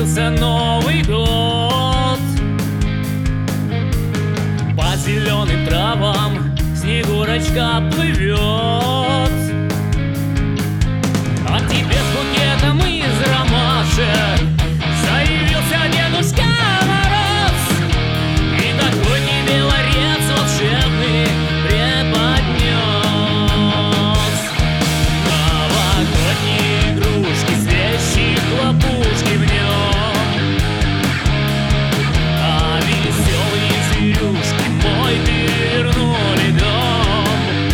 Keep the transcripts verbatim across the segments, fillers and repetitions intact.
близился Новый год. По зеленым травам Снегурочка плывет, а тебе с букетом из ромашек заявился Дедушка Мороз, и такой тебе ларец волшебный преподнес. Новогодние игрушки, свечи, хлопушки в нем, а веселые зверюшки мой перевернули дом.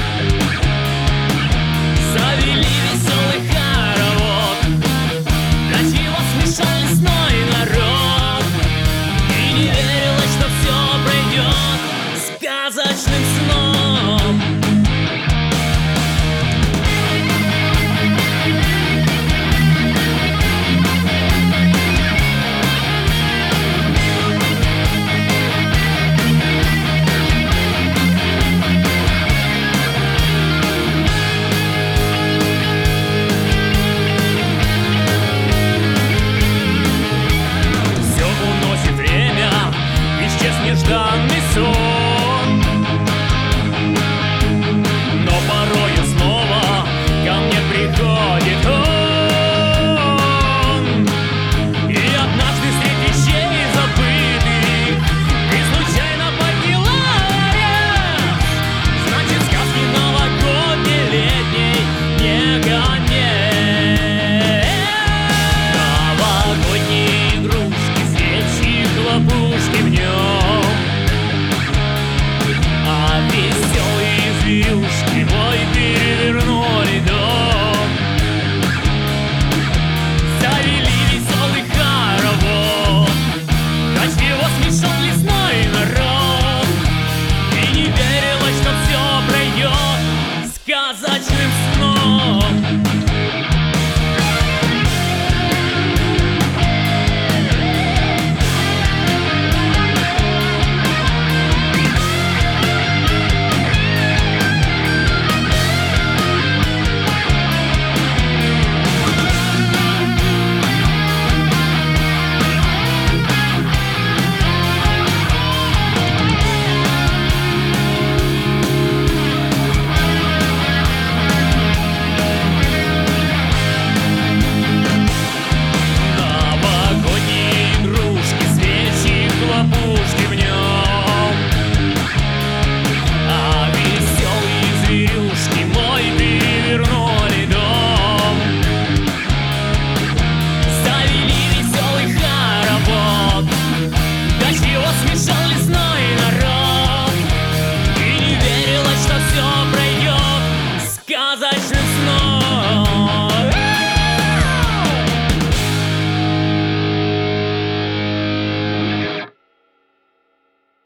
Завели веселый хоровод, для чего смешал лесной народ, и не верилось, что все пройдет сказочным сном. Все уносит время, исчез нежданный сон.